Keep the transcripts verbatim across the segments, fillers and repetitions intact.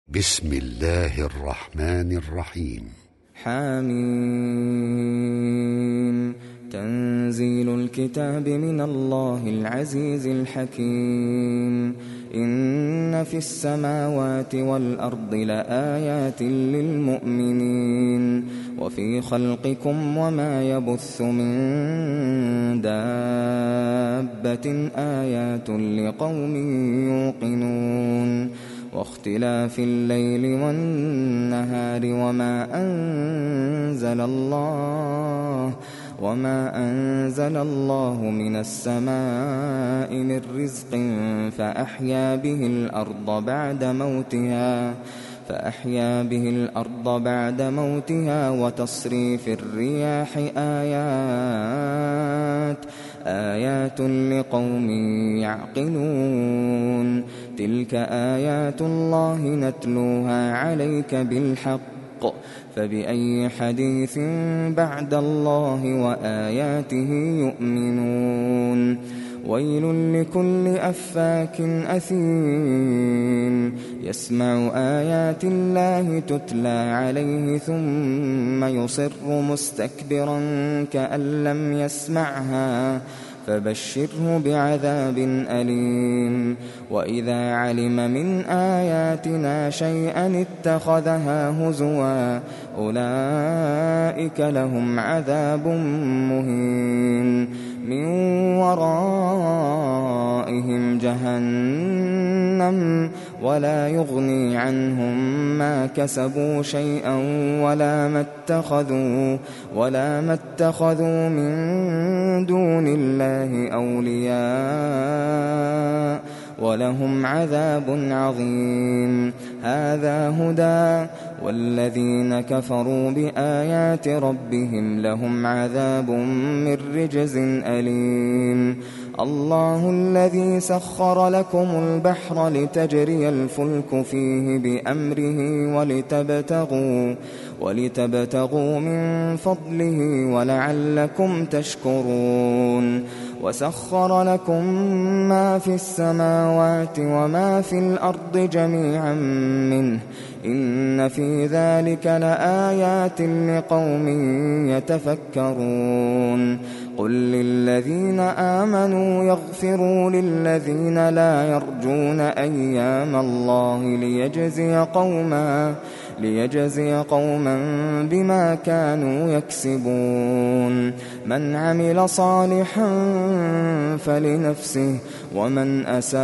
بسم الله الرحمن الرحيم. حميم. تنزيل الكتاب من الله العزيز الحكيم. إن في السماوات والأرض لآيات للمؤمنين وفي خلقكم وما يبث من دابة آيات لقوم يوقنون واختلاف الليل والنهار وما أنزل الله وما أنزل الله من السماء من رزق فأحيا به الأرض بعد موتها فأحيا به الأرض بعد موتها وتصريف الرياح آيات آيات لقوم يعقلون تلك آيات الله نتلوها عليك بالحق فبأي حديث بعد الله وآياته يؤمنون ويل لكل أفاك أثيم يسمع آيات الله تتلى عليه ثم يصر مستكبرا كأن لم يسمعها فبشره بعذاب أليم وإذا علم من آياتنا شيئا اتخذها هزوا أولئك لهم عذاب مهين من ورائهم جهنم ولا يغني عنهم ما كسبوا شيئا ولا ما اتخذوا ولا ما اتخذوا من دون الله أولياء ولهم عذاب عظيم هذا هدى والذين كفروا بآيات ربهم لهم عذاب من رجز أليم الله الذي سخر لكم البحر لتجري الفلك فيه بأمره ولتبتغوا ولتبتغوا من فضله ولعلكم تشكرون وسخر لكم ما في السماوات وما في الأرض جميعا منه إن في ذلك لآيات لقوم يتفكرون قل للذين آمنوا يغفروا للذين لا يرجون أيام الله ليجزي قوما ليجزي قوما بما كانوا يكسبون من عمل صالحا فلنفسه ومن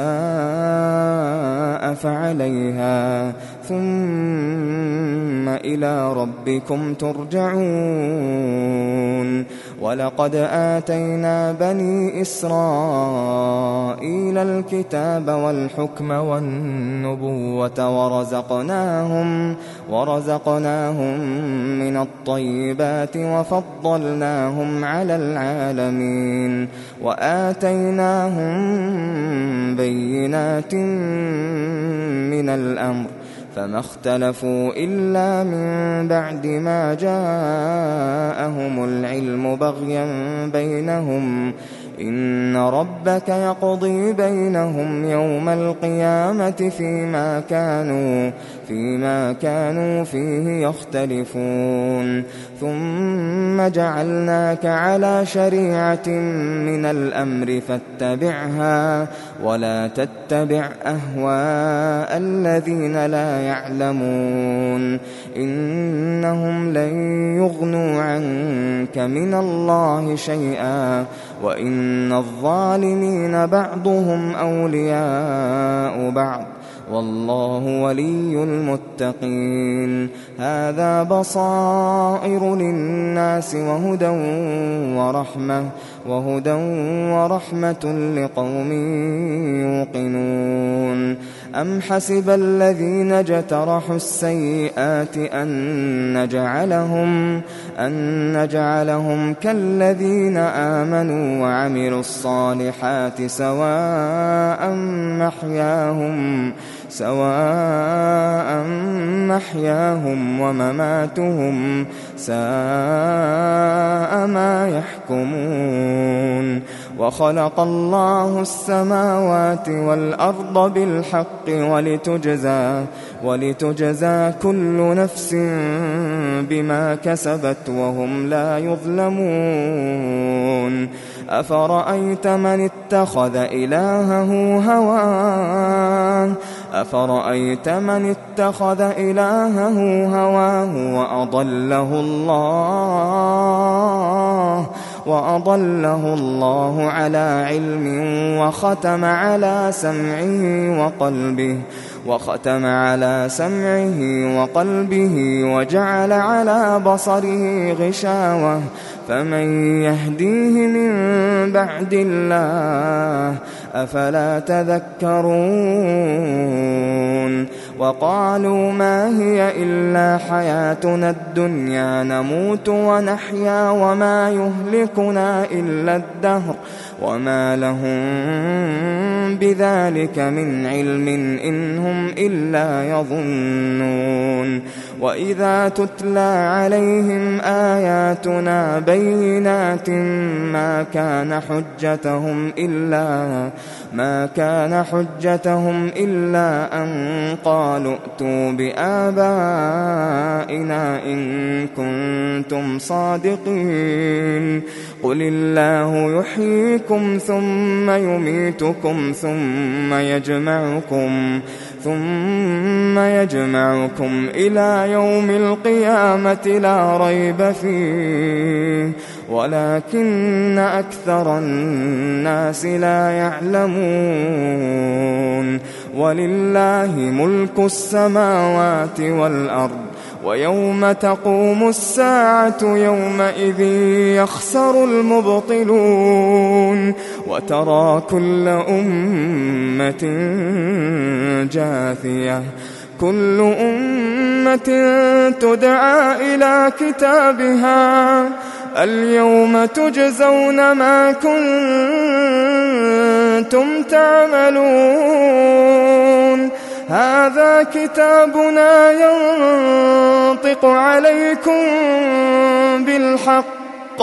أساء فعليها ثم إلى ربكم ترجعون ولقد آتينا بني إسرائيل الكتاب والحكم والنبوة ورزقناهم ورزقناهم من الطيبات وفضلناهم على العالمين وآتيناهم بينات من الأمر فما اختلفوا إلا من بعد ما جاءهم العلم بغيا بينهم إن ربك يقضي بينهم يوم القيامة فيما كانوا فيما كانوا فيه يختلفون ثم جعلناك على شريعة من الأمر فاتبعها ولا تتبع أهواء الذين لا يعلمون إنهم لن يغنوا عنك من الله شيئا وإن الظالمين بعضهم أولياء بعض والله ولي المتقين هذا بصائر للناس وهدى ورحمة وهدى ورحمة لقوم يوقنون أم حسب الذين اجترحوا السيئات أن نجعلهم أن نجعلهم كالذين آمنوا وعملوا الصالحات سواء محياهم سواء محياهم ومماتهم ساء ما يحكمون وخلق الله السماوات والأرض بالحق ولتجزى, ولتجزى كل نفس بما كسبت وهم لا يظلمون. أفرأيت من اتخذ إلهه هواه أفرأيت من اتخذ إلهه هواه وأضله الله وأضله الله على علم وختم على سمعه وقلبه وختم على سمعه وقلبه وجعل على بصره غشاوة فمن يهديه من بعد الله أفلا تذكرون. وقالوا ما هي إلا حياتنا الدنيا نموت ونحيا وما يهلكنا إلا الدهر وما لهم بذلك من علم إن هم إلا يظنون. وإذا تتلى عليهم آياتنا بينات ما كان حجتهم إلا ما كان حجتهم إلا أن قالوا ائتوا بآبائنا إن كنتم صادقين. قل الله يحييكم ثم يميتكم ثم يجمعكم ثم يجمعكم إلى يوم القيامة لا ريب فيه ولكن أكثر الناس لا يعلمون. ولله ملك السماوات والأرض ويوم تقوم الساعة يومئذ يخسر المبطلون. وترى كل أمة جاثية كل أمة تدعى إلى كتابها اليوم تجزون ما كنتم تعملون. هذا كتابنا ينطق عليكم بالحق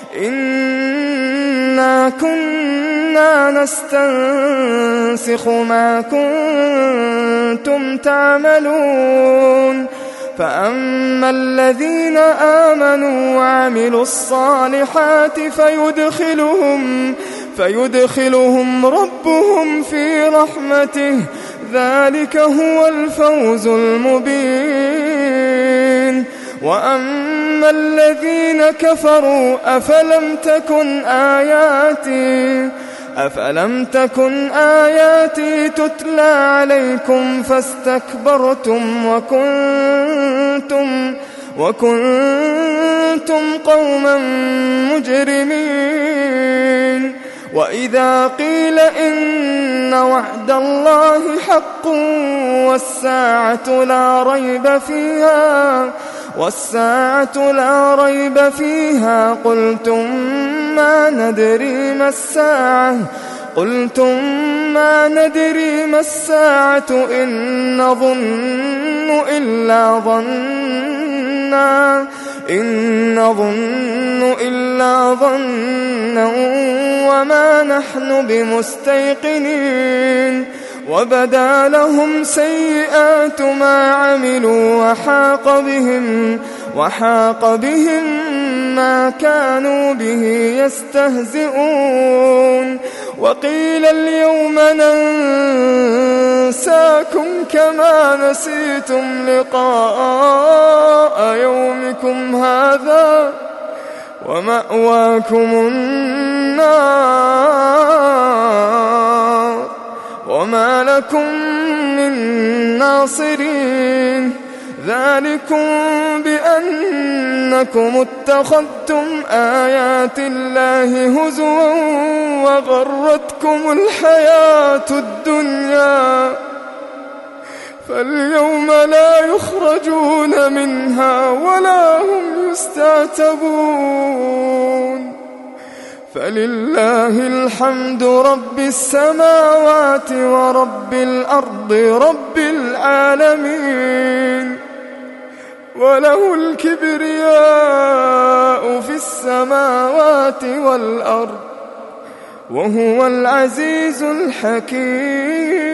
إنا كنا نستنسخ ما كنتم تعملون. فأما الذين آمنوا وعملوا الصالحات فيدخلهم, فيدخلهم ربهم في رحمته ذلك هو الفوز المبين. وأما الذين كفروا أفلم تكن آياتي أفلم تكن آياتي تتلى عليكم فاستكبرتم وكنتم وكنتم قوما مجرمين. وإذا قيل إن وعد الله حق والساعة لا ريب فيها والساعة لا ريب فيها قلتم ما ندري ما الساعة قلتم ما ندري ما الساعة إن نظن إلا ظنا إن نظن إلا ظنا وما نحن بمستيقنين. وبدا لهم سيئات ما عملوا وحاق بهم وحاق بهم ما كانوا به يستهزئون. وقيل اليوم ننساكم كما نسيتم لقاء يومكم هذا ومأواكم النار وما لكم من ناصرين. ذلكم بأنكم اتخذتم آيات الله هزوا وغرتكم الحياة الدنيا فاليوم لا يخرجون منها ولا هم يستعتبون. فلله الحمد رب السماوات ورب الأرض رب العالمين وله الكبرياء في السماوات والأرض وهو العزيز الحكيم.